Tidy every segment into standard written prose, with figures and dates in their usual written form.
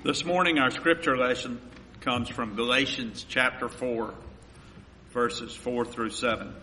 This morning our scripture lesson comes from Galatians chapter 4, verses 4 through 7.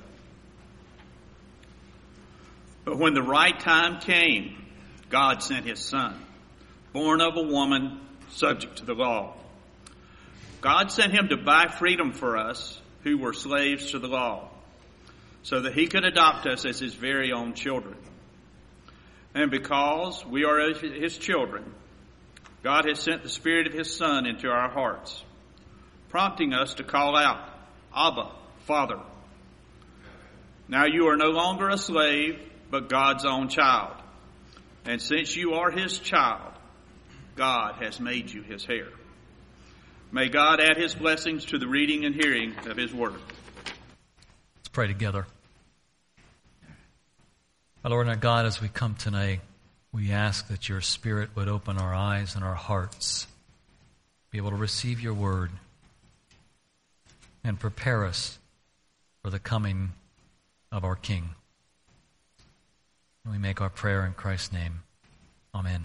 But when the right time came, God sent his Son, born of a woman, subject to the law. God sent him to buy freedom for us who were slaves to the law, so that he could adopt us as his very own children. And because we are his children, God has sent the Spirit of his Son into our hearts, prompting us to call out, Abba, Father. Now you are no longer a slave, but God's own child. And since you are his child, God has made you his heir. May God add his blessings to the reading and hearing of his word. Let's pray together. Our Lord and our God, as we come tonight, we ask that your Spirit would open our eyes and our hearts, be able to receive your word, and prepare us for the coming of our King. And we make our prayer in Christ's name. Amen.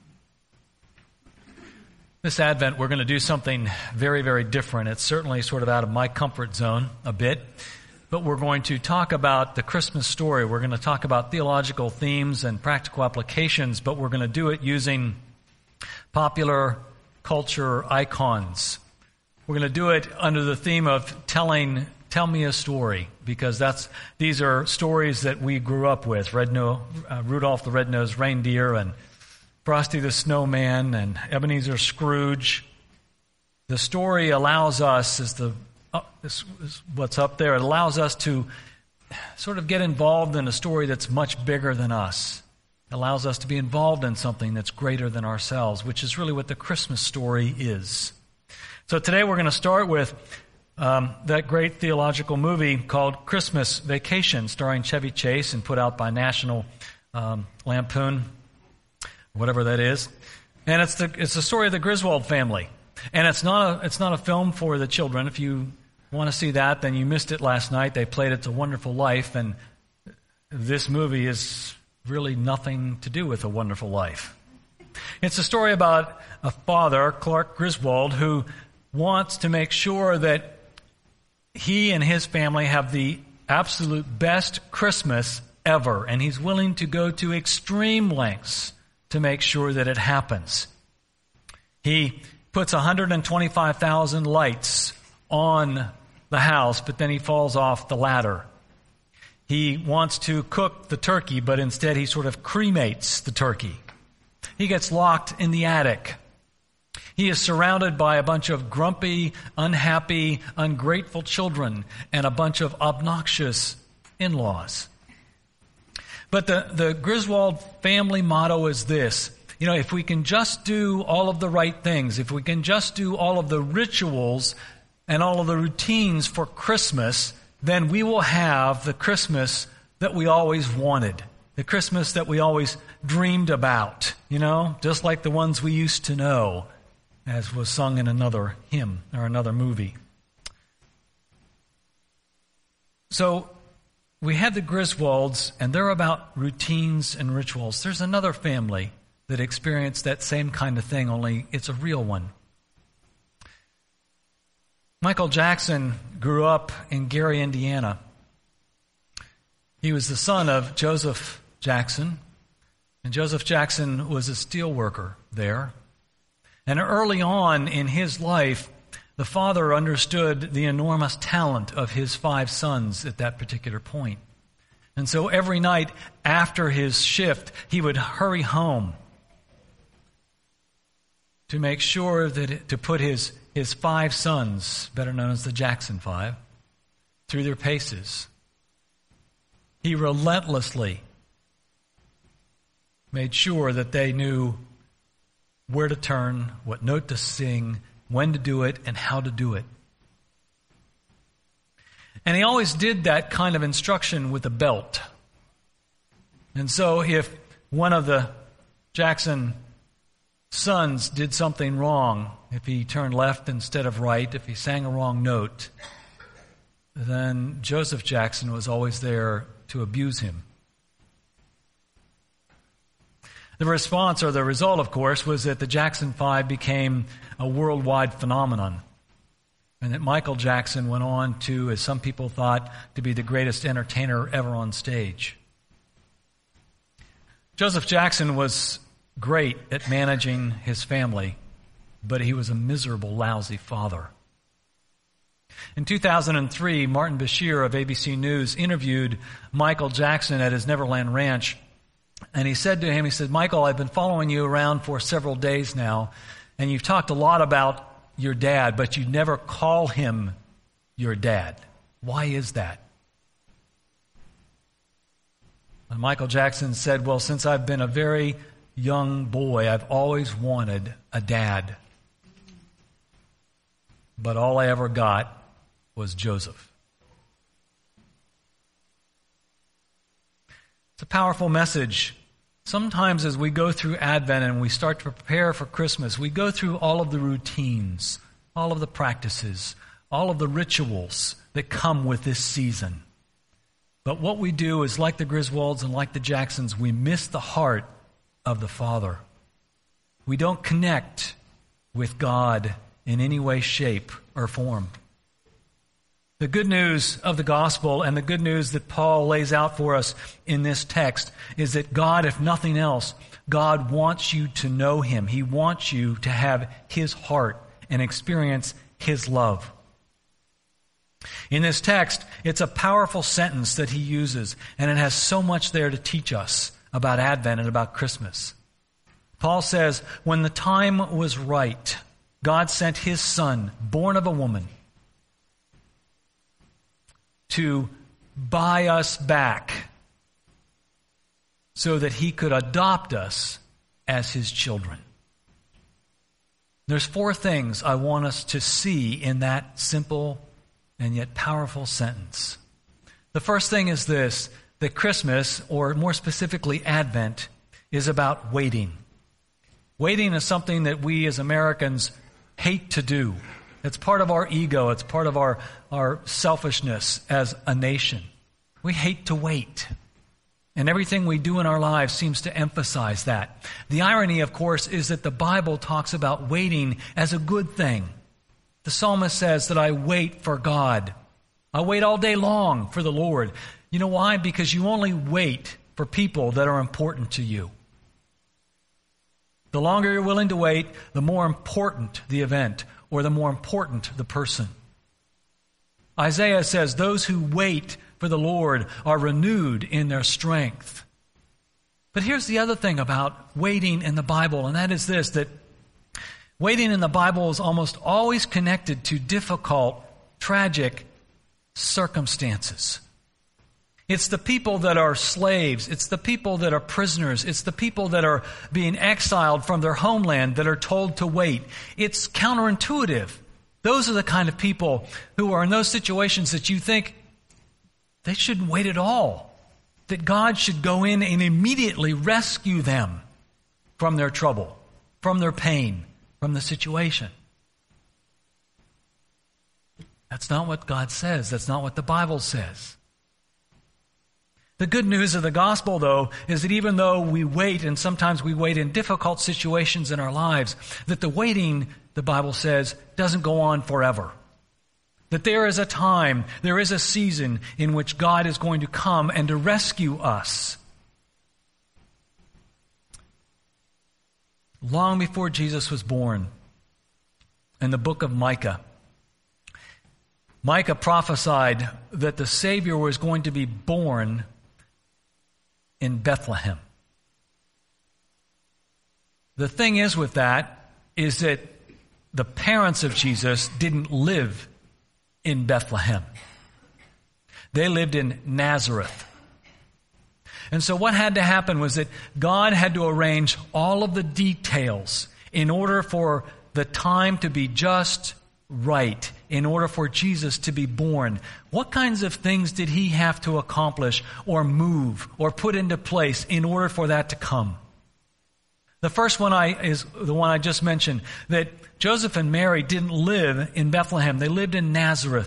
This Advent, we're going to do something very, very different. It's certainly sort of out of my comfort zone a bit. But we're going to talk about the Christmas story. We're going to talk about theological themes and practical applications, but we're going to do it using popular culture icons. We're going to do it under the theme of tell me a story, because these are stories that we grew up with. Rudolph the Red-Nosed Reindeer and Frosty the Snowman and Ebenezer Scrooge. The story allows us, this is what's up there. It allows us to sort of get involved in a story that's much bigger than us. It allows us to be involved in something that's greater than ourselves, which is really what the Christmas story is. So today we're going to start with that great theological movie called Christmas Vacation, starring Chevy Chase and put out by National Lampoon, whatever that is. And it's the story of the Griswold family. And it's not a film for the children. If you want to see that, then you missed it last night. They played It's a Wonderful Life, and this movie is really nothing to do with A Wonderful Life. It's a story about a father, Clark Griswold, who wants to make sure that he and his family have the absolute best Christmas ever, and he's willing to go to extreme lengths to make sure that it happens. He puts 125,000 lights on the house, but then he falls off the ladder. He wants to cook the turkey, but instead he sort of cremates the turkey. He gets locked in the attic. He is surrounded by a bunch of grumpy, unhappy, ungrateful children and a bunch of obnoxious in-laws. But the Griswold family motto is this: if we can just do all of the right things, if we can just do all of the rituals and all of the routines for Christmas, then we will have the Christmas that we always wanted, the Christmas that we always dreamed about, just like the ones we used to know, as was sung in another hymn or another movie. So we have the Griswolds, and they're about routines and rituals. There's another family that experienced that same kind of thing, only it's a real one. Michael Jackson grew up in Gary, Indiana. He was the son of Joseph Jackson, and Joseph Jackson was a steel worker there. And early on in his life, the father understood the enormous talent of his 5 sons at that particular point. And so every night after his shift, he would hurry home to make sure to put his 5 sons, better known as the Jackson 5, through their paces. He relentlessly made sure that they knew where to turn, what note to sing, when to do it, and how to do it. And he always did that kind of instruction with a belt. And so if one of the Jackson sons did something wrong, if he turned left instead of right, if he sang a wrong note, then Joseph Jackson was always there to abuse him. The response, or the result, of course, was that the Jackson 5 became a worldwide phenomenon, and that Michael Jackson went on to, as some people thought, to be the greatest entertainer ever on stage. Joseph Jackson was great at managing his family, but he was a miserable, lousy father. In 2003, Martin Bashir of ABC News interviewed Michael Jackson at his Neverland Ranch, and he said to him, he said, "Michael, I've been following you around for several days now, and you've talked a lot about your dad, but you never call him your dad. Why is that?" And Michael Jackson said, "Well, since I've been a very young boy, I've always wanted a dad. But all I ever got was Joseph." It's a powerful message. Sometimes as we go through Advent and we start to prepare for Christmas, we go through all of the routines, all of the practices, all of the rituals that come with this season. But what we do is, like the Griswolds and like the Jacksons, we miss the heart of the Father. We don't connect with God in any way, shape, or form. The good news of the gospel and the good news that Paul lays out for us in this text is that God, if nothing else, God wants you to know Him. He wants you to have His heart and experience His love. In this text, it's a powerful sentence that he uses, and it has so much there to teach us about Advent and about Christmas. Paul says, when the time was right, God sent His Son, born of a woman, to buy us back so that He could adopt us as His children. There's 4 things I want us to see in that simple and yet powerful sentence. The first thing is this, that Christmas, or more specifically Advent, is about waiting. Waiting is something that we as Americans hate to do. It's part of our ego. It's part of our selfishness as a nation. We hate to wait. And everything we do in our lives seems to emphasize that. The irony, of course, is that the Bible talks about waiting as a good thing. The psalmist says that I wait for God. I wait all day long for the Lord. You know why? Because you only wait for people that are important to you. The longer you're willing to wait, the more important the event, or the more important the person. Isaiah says, those who wait for the Lord are renewed in their strength. But here's the other thing about waiting in the Bible, and that is this, that waiting in the Bible is almost always connected to difficult, tragic circumstances. It's the people that are slaves. It's the people that are prisoners. It's the people that are being exiled from their homeland that are told to wait. It's counterintuitive. Those are the kind of people who are in those situations that you think they shouldn't wait at all. That God should go in and immediately rescue them from their trouble, from their pain, from the situation. That's not what God says. That's not what the Bible says. The good news of the gospel, though, is that even though we wait, and sometimes we wait in difficult situations in our lives, that the waiting, the Bible says, doesn't go on forever. That there is a time, there is a season in which God is going to come and to rescue us. Long before Jesus was born, in the book of Micah, Micah prophesied that the Savior was going to be born in Bethlehem. The thing is with that is that the parents of Jesus didn't live in Bethlehem. They lived in Nazareth. And so what had to happen was that God had to arrange all of the details in order for the time to be just right, in order for Jesus to be born. What kinds of things did He have to accomplish or move or put into place in order for that to come? The first one is the one I just mentioned, that Joseph and Mary didn't live in Bethlehem. They lived in Nazareth.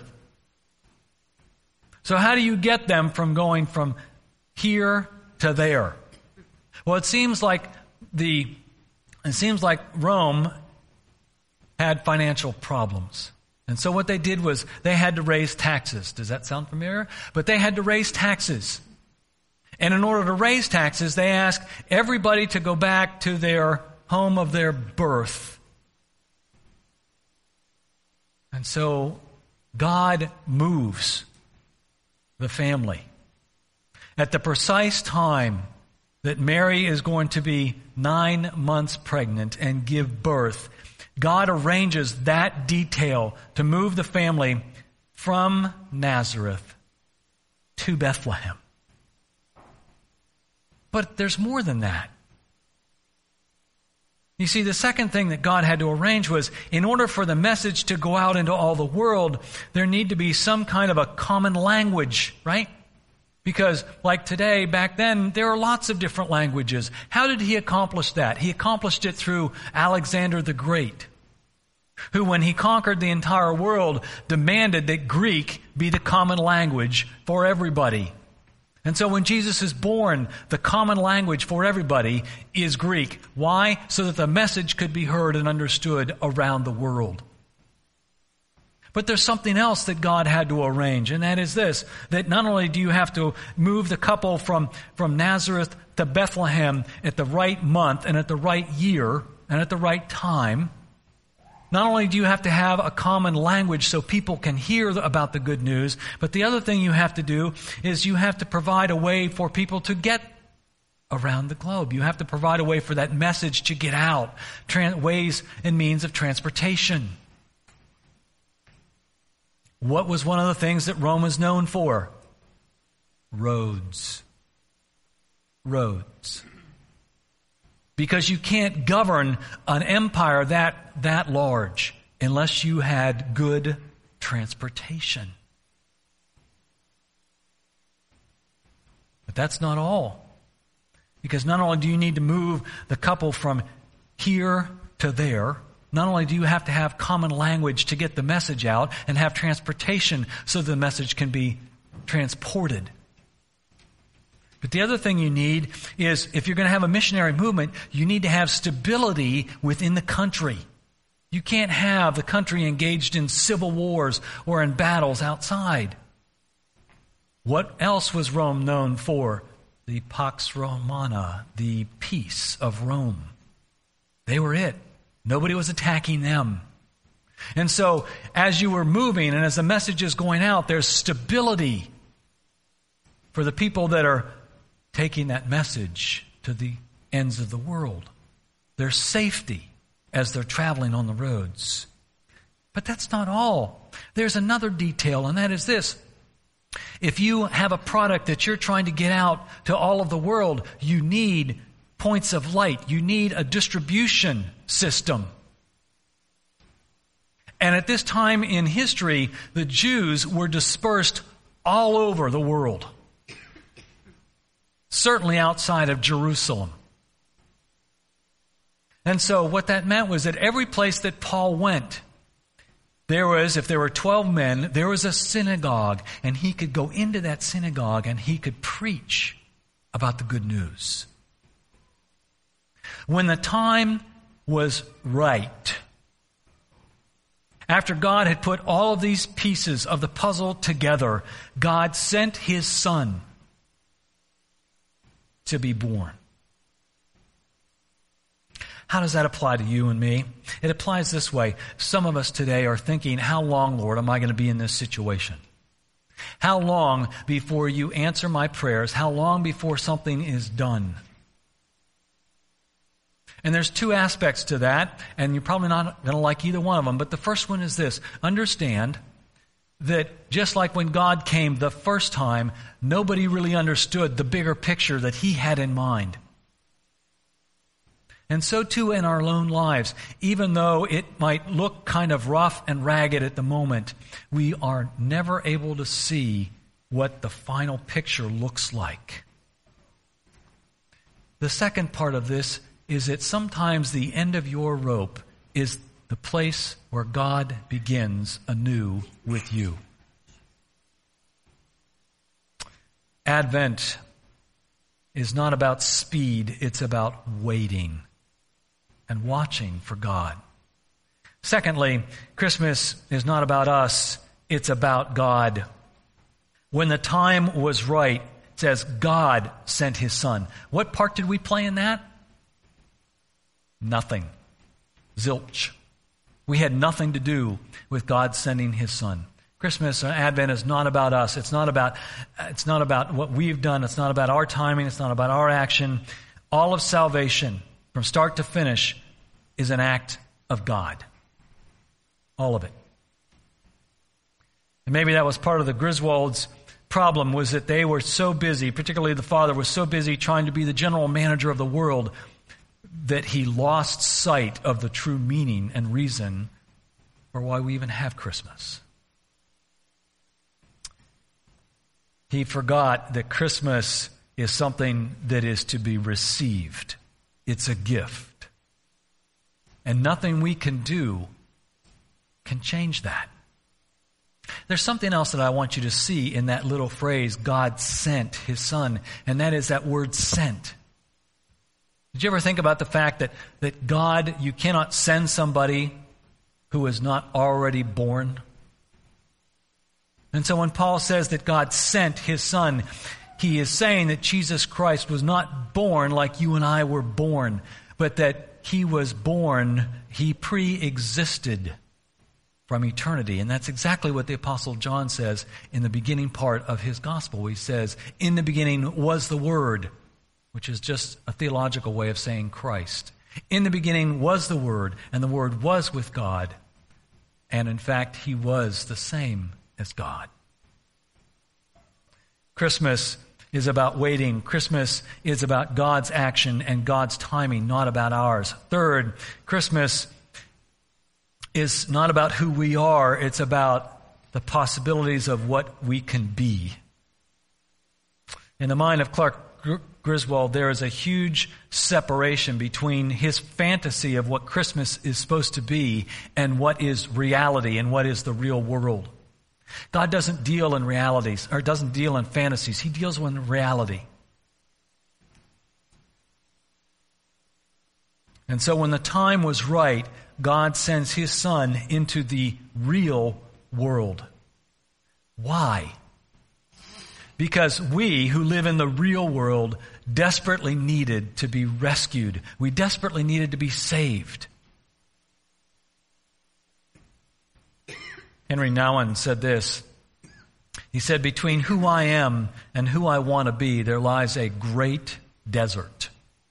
So how do you get them from going from here to there? Well, it seems like it seems like Rome had financial problems. And so what they did was they had to raise taxes. Does that sound familiar? But they had to raise taxes. And in order to raise taxes, they asked everybody to go back to their home of their birth. And so God moves the family. At the precise time that Mary is going to be 9 months pregnant and give birth, God arranges that detail to move the family from Nazareth to Bethlehem. But there's more than that. You see, the second thing that God had to arrange was, in order for the message to go out into all the world, there need to be some kind of a common language, right? Because like today, back then, there are lots of different languages. How did he accomplish that? He accomplished it through Alexander the Great, who, when he conquered the entire world, demanded that Greek be the common language for everybody. And so when Jesus is born, the common language for everybody is Greek. Why? So that the message could be heard and understood around the world. But there's something else that God had to arrange, and that is this, that not only do you have to move the couple from Nazareth to Bethlehem at the right month and at the right year and at the right time, not only do you have to have a common language so people can hear about the good news, but the other thing you have to do is you have to provide a way for people to get around the globe. You have to provide a way for that message to get out, ways and means of transportation. What was one of the things that Rome was known for? Roads. Roads. Because you can't govern an empire that large unless you had good transportation. But that's not all. Because not only do you need to move the couple from here to there, not only do you have to have common language to get the message out and have transportation so the message can be transported. But the other thing you need is, if you're going to have a missionary movement, you need to have stability within the country. You can't have the country engaged in civil wars or in battles outside. What else was Rome known for? The Pax Romana, the peace of Rome. They were it. Nobody was attacking them. And so, as you were moving and as the message is going out, there's stability for the people that are taking that message to the ends of the world. There's safety as they're traveling on the roads. But that's not all. There's another detail, and that is this. If you have a product that you're trying to get out to all of the world, you need points of light. You need a distribution system. And at this time in history, the Jews were dispersed all over the world. Certainly outside of Jerusalem. And so what that meant was that every place that Paul went, there was, if there were 12 men, there was a synagogue, and he could go into that synagogue and he could preach about the good news. When the time was right, after God had put all of these pieces of the puzzle together, God sent His Son to be born. How does that apply to you and me? It applies this way. Some of us today are thinking, how long, Lord, am I going to be in this situation? How long before you answer my prayers? How long before something is done? And there's two aspects to that, and you're probably not going to like either one of them. But the first one is this. Understand that just like when God came the first time, nobody really understood the bigger picture that He had in mind. And so too in our own lives, even though it might look kind of rough and ragged at the moment, we are never able to see what the final picture looks like. The second part of this is that sometimes the end of your rope is the place where God begins anew with you. Advent is not about speed, it's about waiting and watching for God. Secondly, Christmas is not about us, it's about God. When the time was right, it says God sent His Son. What part did we play in that? Nothing. Zilch. We had nothing to do with God sending His Son. Christmas or Advent is not about us. It's not about what we've done. It's not about our timing. It's not about our action. All of salvation, from start to finish, is an act of God. All of it. And maybe that was part of the Griswolds' problem, was that they were so busy, particularly the father was so busy trying to be the general manager of the world, that he lost sight of the true meaning and reason for why we even have Christmas. He forgot that Christmas is something that is to be received. It's a gift. And nothing we can do can change that. There's something else that I want you to see in that little phrase, God sent His Son, and that is that word sent. Did you ever think about the fact that God, you cannot send somebody who is not already born? And so when Paul says that God sent His Son, he is saying that Jesus Christ was not born like you and I were born, but that He was born, He pre-existed from eternity. And that's exactly what the Apostle John says in the beginning part of his gospel. He says, in the beginning was the Word, which is just a theological way of saying Christ. In the beginning was the Word, and the Word was with God. And in fact, He was the same as God. Christmas is about waiting. Christmas is about God's action and God's timing, not about ours. Third, Christmas is not about who we are, it's about the possibilities of what we can be. In the mind of Clark Griswold, there is a huge separation between his fantasy of what Christmas is supposed to be and what is reality and what is the real world. God doesn't deal in realities, or doesn't deal in fantasies. He deals with reality. And so when the time was right, God sends His Son into the real world. Why? Because we who live in the real world desperately needed to be rescued. We desperately needed to be saved. Henry Nouwen said this. He said, between who I am and who I want to be, there lies a great desert.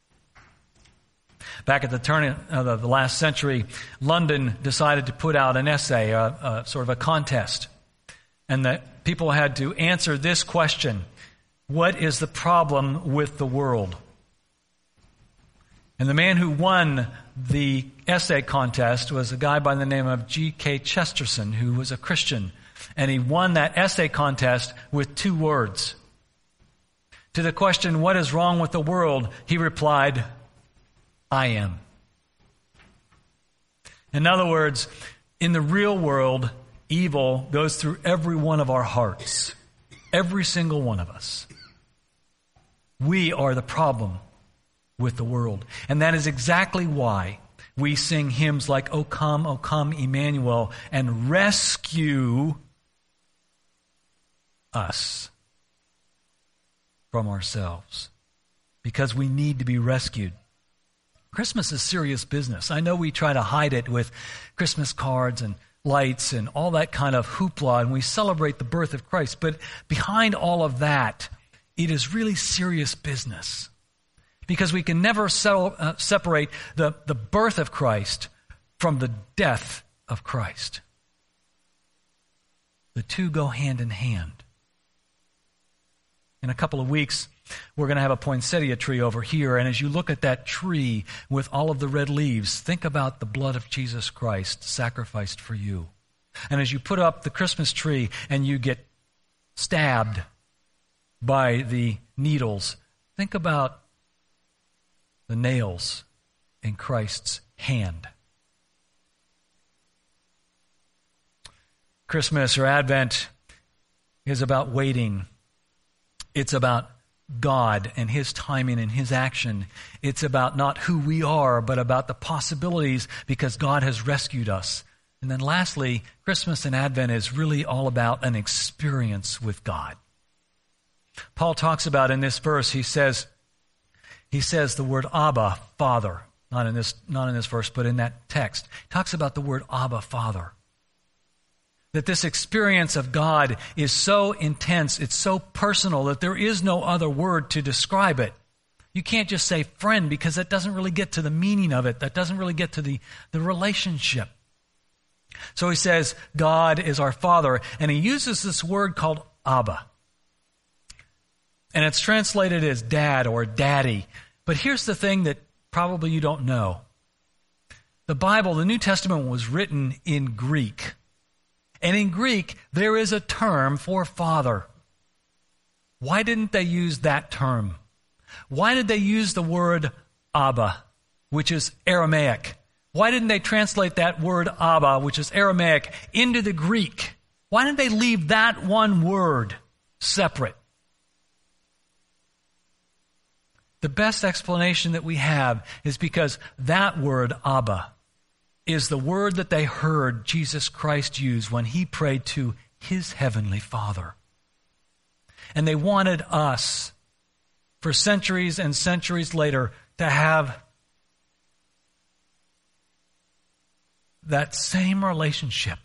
Back at the turn of the last century, London decided to put out an essay, sort of a contest. And that people had to answer this question: what is the problem with the world? And the man who won the essay contest was a guy by the name of G.K. Chesterton, who was a Christian. And he won that essay contest with 2 words. To the question, what is wrong with the world? He replied, I am. In other words, in the real world, evil goes through every one of our hearts. Every single one of us. We are the problem with the world. And that is exactly why we sing hymns like O Come, Emmanuel, and rescue us from ourselves. Because we need to be rescued. Christmas is serious business. I know we try to hide it with Christmas cards and lights and all that kind of hoopla, and we celebrate the birth of Christ. But behind all of that, it is really serious business. Because we can never separate the birth of Christ from the death of Christ. The two go hand in hand. In a couple of weeks, we're going to have a poinsettia tree over here, and as you look at that tree with all of the red leaves, think about the blood of Jesus Christ sacrificed for you. And as you put up the Christmas tree and you get stabbed by the needles, think about the nails in Christ's hand. Christmas or Advent is about waiting. It's about God and His timing and His action. It's about not who we are, but about the possibilities because God has rescued us. And then lastly, Christmas and Advent is really all about an experience with God. Paul talks about in this verse, he says the word Abba, Father. Not in this verse, but in that text. He talks about the word Abba, Father. That this experience of God is so intense, it's so personal that there is no other word to describe it. You can't just say friend because that doesn't really get to the meaning of it. That doesn't really get to the relationship. So he says, God is our Father, and he uses this word called Abba. And it's translated as dad or daddy. But here's the thing that probably you don't know. The Bible, the New Testament, was written in Greek. And in Greek, there is a term for father. Why didn't they use that term? Why did they use the word Abba, which is Aramaic? Why didn't they translate that word Abba, which is Aramaic, into the Greek? Why didn't they leave that one word separate? The best explanation that we have is because that word Abba is the word that they heard Jesus Christ use when he prayed to his heavenly Father. And they wanted us, for centuries and centuries later, to have that same relationship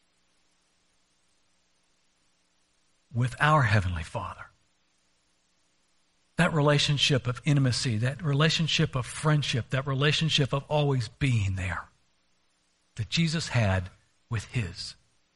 with our Heavenly Father. That relationship of intimacy, that relationship of friendship, that relationship of always being there that Jesus had with His.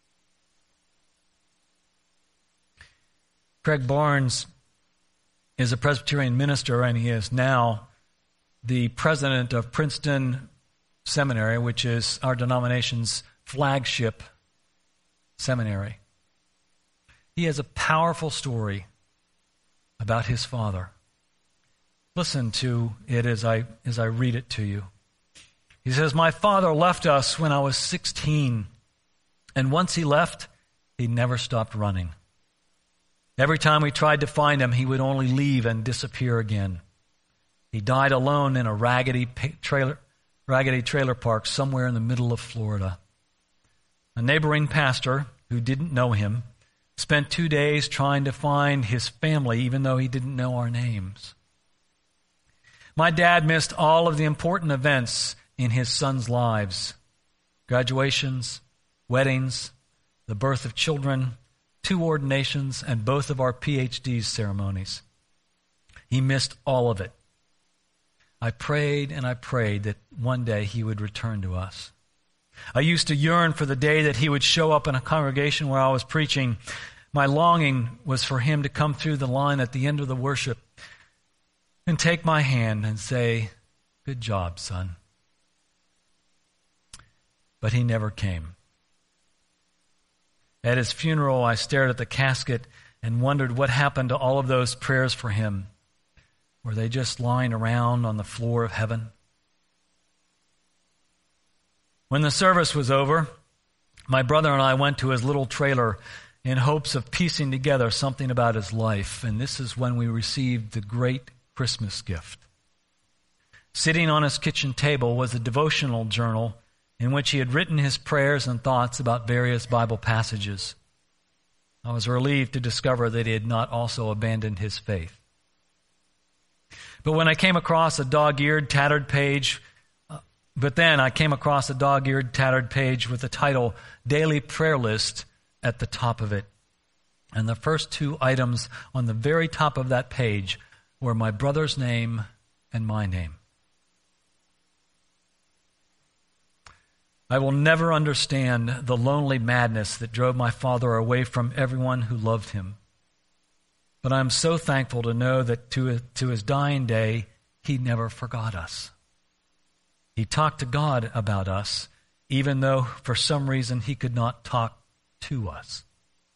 Craig Barnes is a Presbyterian minister, and he is now the president of Princeton Seminary, which is our denomination's flagship seminary. He has a powerful story about his father. Listen to it as I read it to you. He says, "My father left us when I was 16, and once he left, he never stopped running. Every time we tried to find him, he would only leave and disappear again. He died alone in a raggedy trailer park somewhere in the middle of Florida. A neighboring pastor, who didn't know him, spent 2 days trying to find his family, even though he didn't know our names. My dad missed all of the important events in his sons' lives: graduations, weddings, the birth of children, 2 ordinations, and both of our PhD ceremonies. He missed all of it. I prayed and I prayed that one day he would return to us. I used to yearn for the day that he would show up in a congregation where I was preaching. My longing was for him to come through the line at the end of the worship and take my hand and say, 'Good job, son.' But he never came. At his funeral, I stared at the casket and wondered what happened to all of those prayers for him. Were they just lying around on the floor of heaven? When the service was over, my brother and I went to his little trailer in hopes of piecing together something about his life, and this is when we received the great Christmas gift. Sitting on his kitchen table was a devotional journal in which he had written his prayers and thoughts about various Bible passages. I was relieved to discover that he had not also abandoned his faith. But when I came across a dog-eared, tattered page with the title Daily Prayer List at the top of it. And the first 2 items on the very top of that page were my brother's name and my name. I will never understand the lonely madness that drove my father away from everyone who loved him. But I'm so thankful to know that to his dying day, he never forgot us. He talked to God about us, even though for some reason he could not talk to us.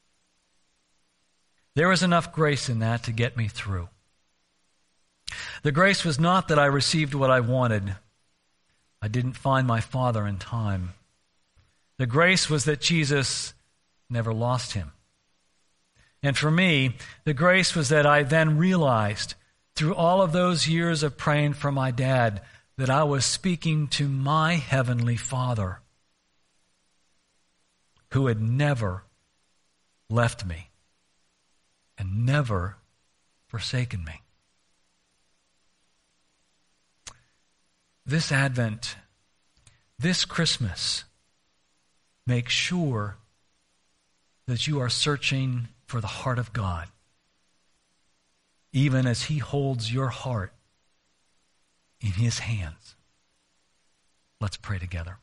There was enough grace in that to get me through. The grace was not that I received what I wanted. I didn't find my father in time. The grace was that Jesus never lost him. And for me, the grace was that I then realized through all of those years of praying for my dad that I was speaking to my Heavenly Father who had never left me and never forsaken me. This Advent, this Christmas, make sure that you are searching for the heart of God, even as He holds your heart in His hands. Let's pray together.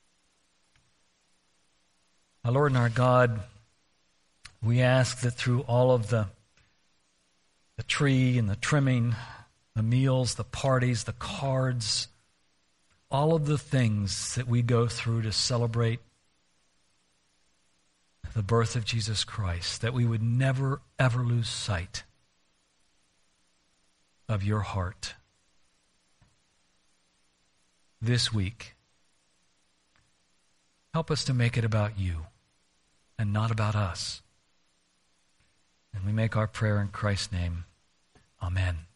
Our Lord and our God, we ask that through all of the tree and the trimming, the meals, the parties, the cards, all of the things that we go through to celebrate the birth of Jesus Christ, that we would never, ever lose sight of your heart. This week, help us to make it about you and not about us. And we make our prayer in Christ's name. Amen.